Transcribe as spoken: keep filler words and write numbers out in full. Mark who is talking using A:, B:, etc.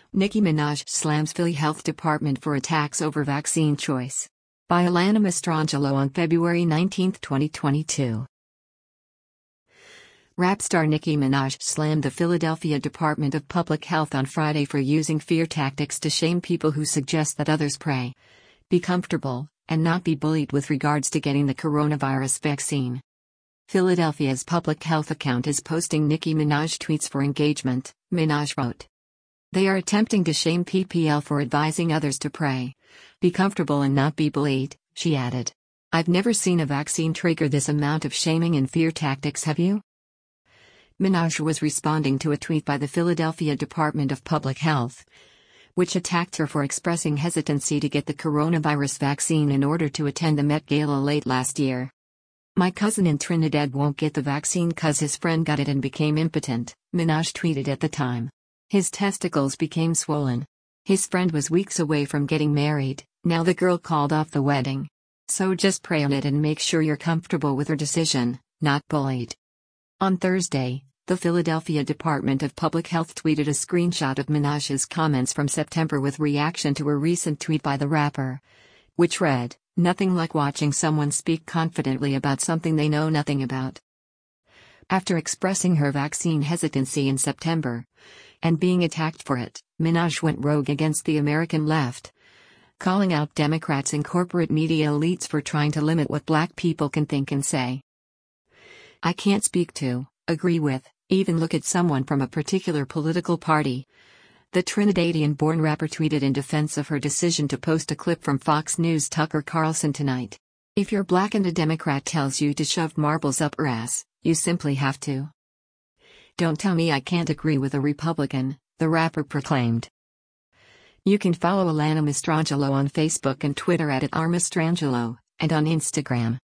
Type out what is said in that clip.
A: Nicki Minaj slams Philly Health Department for attacks over vaccine choice. By Alana Mastrangelo on February nineteenth, twenty twenty-two. Rap star Nicki Minaj slammed the Philadelphia Department of Public Health on Friday for using fear tactics to shame people who suggest that others pray, be comfortable, and not be bullied with regards to getting the coronavirus vaccine. Philadelphia's public health account is posting Nicki Minaj tweets for engagement, Minaj wrote. They are attempting to shame P P L for advising others to pray, be comfortable and not be bullied, she added. I've never seen a vaccine trigger this amount of shaming and fear tactics, have you? Minaj was responding to a tweet by the Philadelphia Department of Public Health, which attacked her for expressing hesitancy to get the coronavirus vaccine in order to attend the Met Gala late last year. My cousin in Trinidad won't get the vaccine cause his friend got it and became impotent, Minaj tweeted at the time. His testicles became swollen. His friend was weeks away from getting married, now the girl called off the wedding. So just pray on it and make sure you're comfortable with her decision, not bullied. On Thursday, the Philadelphia Department of Public Health tweeted a screenshot of Minaj's comments from September with reaction to a recent tweet by the rapper, which read, "Nothing like watching someone speak confidently about something they know nothing about." After expressing her vaccine hesitancy in September, and being attacked for it, Minaj went rogue against the American left, calling out Democrats and corporate media elites for trying to limit what black people can think and say. I can't speak to, agree with, even look at someone from a particular political party, the Trinidadian-born rapper tweeted in defense of her decision to post a clip from Fox News' Tucker Carlson Tonight. If you're black and a Democrat tells you to shove marbles up her ass, you simply have to. Don't tell me I can't agree with a Republican, the rapper proclaimed. You can follow Alana Mastrangelo on Facebook and Twitter at, at r mastrangelo, and on Instagram.